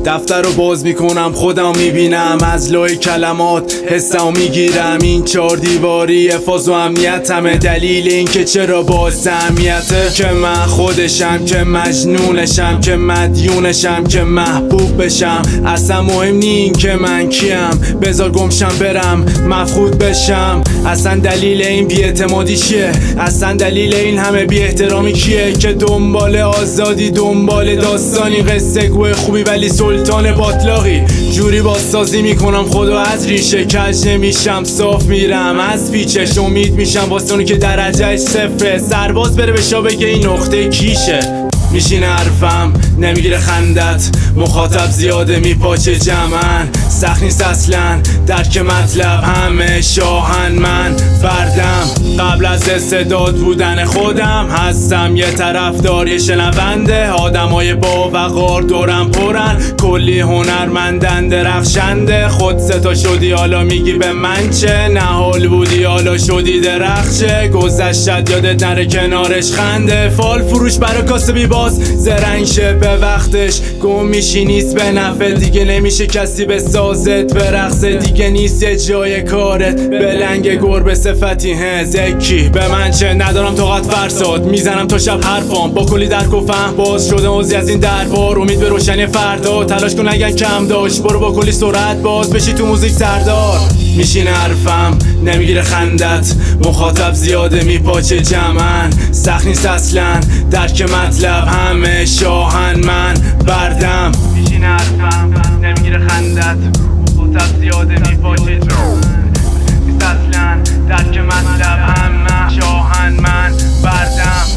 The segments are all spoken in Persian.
دفتر رو باز میکنم خودم میبینم، از لای کلمات حسم میگیرم. این 4 دیواری فاز و امنیتمه، دلیل این که چرا باز اهمیته. که من خودشم، که مجنونشم، که مدیونشم، که محبوب بشم. اصلا مهم نی که من کیم، بذار گمشم برم مفقود بشم. اصلا دلیل این بی‌اعتمادی چیه؟ اصلا دلیل این همه بی احترامی کیه؟ که دنبال آزادی، دنبال داستانی، قصه گوه خوبی ولی سلطان باطلاقی. جوری بازسازی میکنم خودو از ریشه، کج نمیشم صاف میرم از پیچش. امید میشم واسه اونی که درجهش صفره، سرباز بره به شا بگه این نقطه کیشه. میشینه حرفم نمیگیره خندت، مخاطب زیاده میپاچه جمعن. سخت نیست اصلا درک مطلب، همه شاهن من فردم. قبل از استعداد بودن خودم هستم یه طرفدار، یه شنونده. آدمای با وقار دورم پرن، کلی هنرمندن درخشنده. خود ستا شدی حالا میگی به من چه؟ نهال بودی حالا شدی درخشه. گذشتت یادت نره کنارش خنده. فال فروش برا کاسبی باز زرنگ شه به وقتش. گم میشی نیست به نفع دیگه، نمیشه کسی به سازت برقصه دیگه. نیست یه جای کارت به لنگ گربه صفتی زکی. به من چه؟ ندارم طاقت فرساد، میزنم تا شب حرفام با کلی درک و فهم. باز شده عضوی از این دربار، امید به روشنی فردا. تلاش کن نگن کم داشت، برو با کلی سرعت باز بشی تو موزیک سردار. میشینه حرفم نمیگیره خندت، مخاطب زیاده میپاچه جمعن. سخت نیست اصلا درک مطلب، همه شاهن من بردم. میشینه حرفم نمیگیره خندت، مخاطب زیاده میپاچه جمعن. نیست اصلا درک مطلب، همه شاهن من بردم.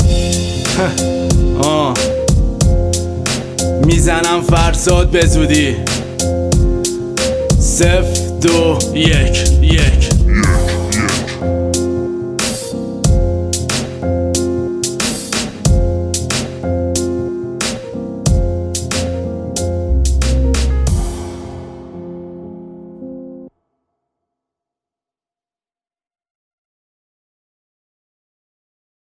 میزنم فرساد به زودی 0 2 1